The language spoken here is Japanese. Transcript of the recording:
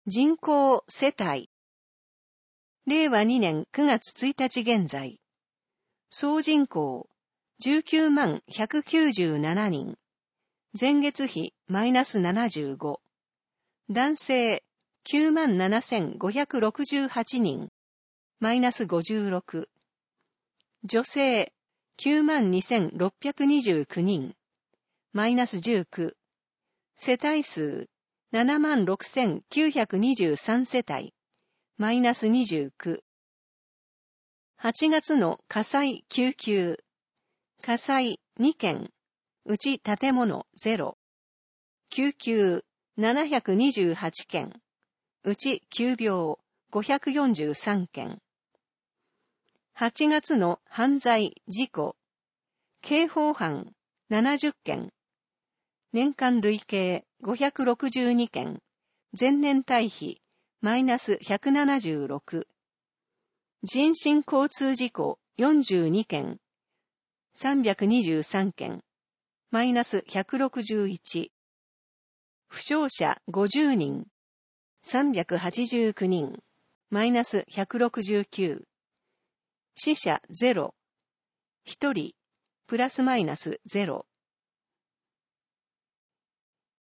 人口世帯。令和2年9月1日現在。総人口19万197人。前月比マイナス75。男性9万7568人。マイナス56。女性9万2629人。マイナス19。世帯数7万6923世帯。マイナス29。8月の火災救急。火災2件。うち建物0。救急728件。うち急病543件。8月の犯罪事故。刑法犯70件。年間累計562件。前年対比マイナス176。人身交通事故42件。323件。マイナス161。負傷者50人。389人。マイナス169。死者0。1人。プラスマイナス0。